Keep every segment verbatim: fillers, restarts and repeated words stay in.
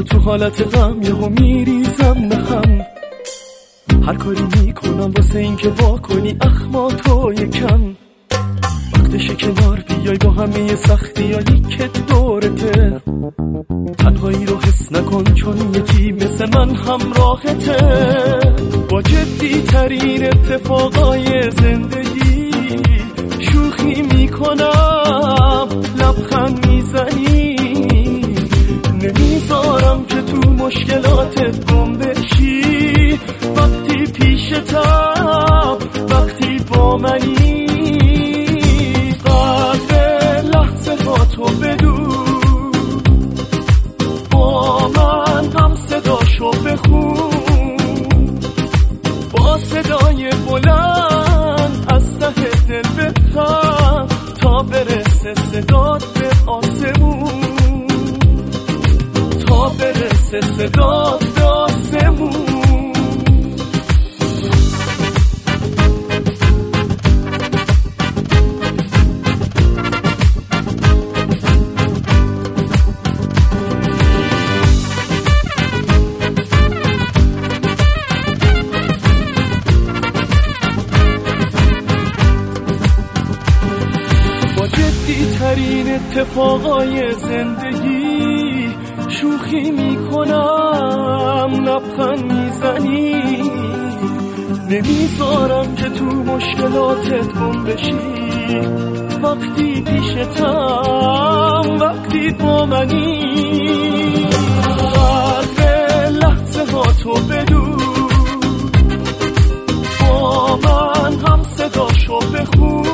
تو حالت غم یهو میریزم به هم. هر کاری میکنم واسه این که وا کنی اخما تو یکم. وقتشه کنار بیای با همه سختی هایی که دورته. تنهایی رو حس نکن چون یکی مثل من همراهته. با جدی ترین اتفاقای زندگی شوخی میکنم، لبخند میزنی، نمیذارم که تو مشکلاتت گم بشی. وقتی پیشتم، وقتی با منی، قدر لحظه ها تو بدون، با من هم صداشو بخون، با صدای بلند از ته دل بخند تا برسه صدات به آسمون، تا برسه صدات به آسمون. ترین اتفاقای زندگی شوخی میکنم، لبخند میزنی، نمیذارم که تو مشکلاتت گم بشی. وقتی پیشتم، وقتی با منی، قدر لحظه ها تو بدون، با من هم صداشو بخون،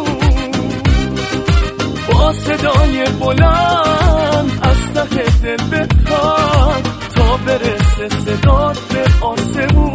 با صدای بلند از ته دل بخواد تا برسه صدات به آسمون،